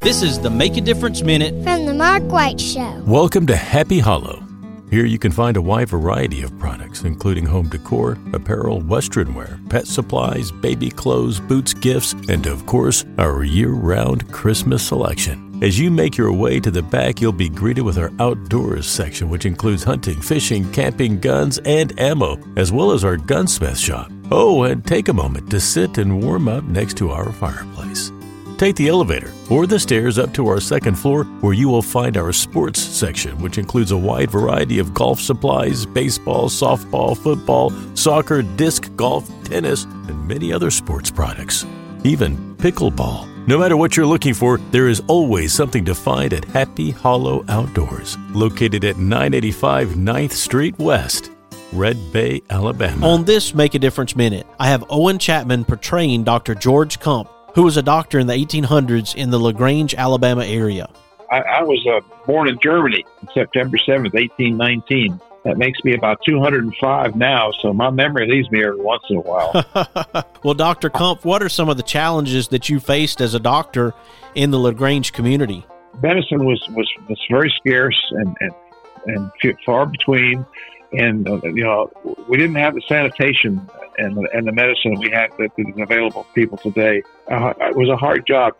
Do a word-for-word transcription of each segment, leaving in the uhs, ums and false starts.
This is the Make a Difference Minute from the Mark White Show. Welcome to Happy Hollow. Here you can find a wide variety of products, including home decor, apparel, western wear, pet supplies, baby clothes, boots, gifts, and of course, our year-round Christmas selection. As you make your way to the back, you'll be greeted with our outdoors section, which includes hunting, fishing, camping, guns, and ammo, as well as our gunsmith shop. Oh, and take a moment to sit and warm up next to our fireplace. Take the elevator or the stairs up to our second floor, where you will find our sports section, which includes a wide variety of golf supplies, baseball, softball, football, soccer, disc golf, tennis, and many other sports products. Even pickleball. No matter what you're looking for, there is always something to find at Happy Hollow Outdoors, located at nine eighty-five ninth Street West, Red Bay, Alabama. On this Make a Difference Minute, I have Owen Chapman portraying Doctor George Kump, who was a doctor in the eighteen hundreds in the LaGrange, Alabama area. I, I was uh, born in Germany on September seventh, eighteen nineteen. That makes me about two hundred five now, so my memory leaves me every once in a while. Well, Doctor Kump, what are some of the challenges that you faced as a doctor in the LaGrange community? Medicine was, was, was very scarce and, and, and few, far between. And, uh, you know, we didn't have the sanitation and, and the medicine we had that is available to people today. Uh, it was a hard job.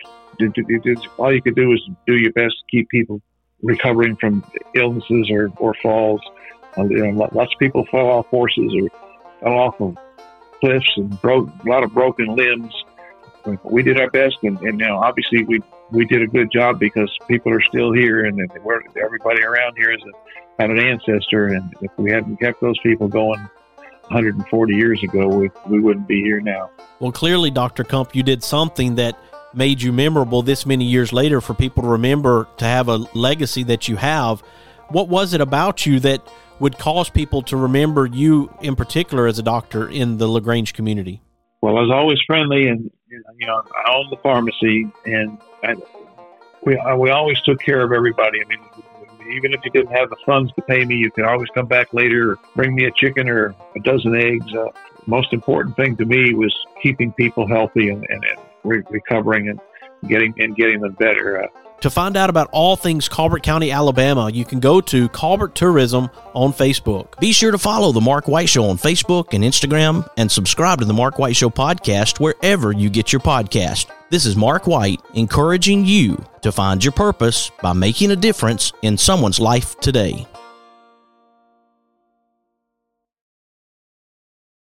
All you could do was do your best to keep people recovering from illnesses or, or falls. Uh, you know, lots of people fell off horses or fell off of cliffs and broke a lot of broken limbs. We did our best, and, and you know, obviously we we did a good job because people are still here, and we're, everybody around here is a, had an ancestor. And if we hadn't kept those people going one hundred forty years ago, we we wouldn't be here now. Well, clearly, Doctor Kump, you did something that made you memorable this many years later for people to remember, to have a legacy that you have. What was it about you that would cause people to remember you in particular as a doctor in the LaGrange community? Well, I was always friendly, and you know, I owned the pharmacy, and I, we we always took care of everybody. I mean, even if you didn't have the funds to pay me, you could always come back later, or bring me a chicken or a dozen eggs. Uh, most important thing to me was keeping people healthy and, and, and re- recovering and getting and getting them better. Uh, To find out about all things Colbert County, Alabama, you can go to Colbert Tourism on Facebook. Be sure to follow The Mark White Show on Facebook and Instagram, and subscribe to The Mark White Show podcast wherever you get your podcast. This is Mark White, encouraging you to find your purpose by making a difference in someone's life today.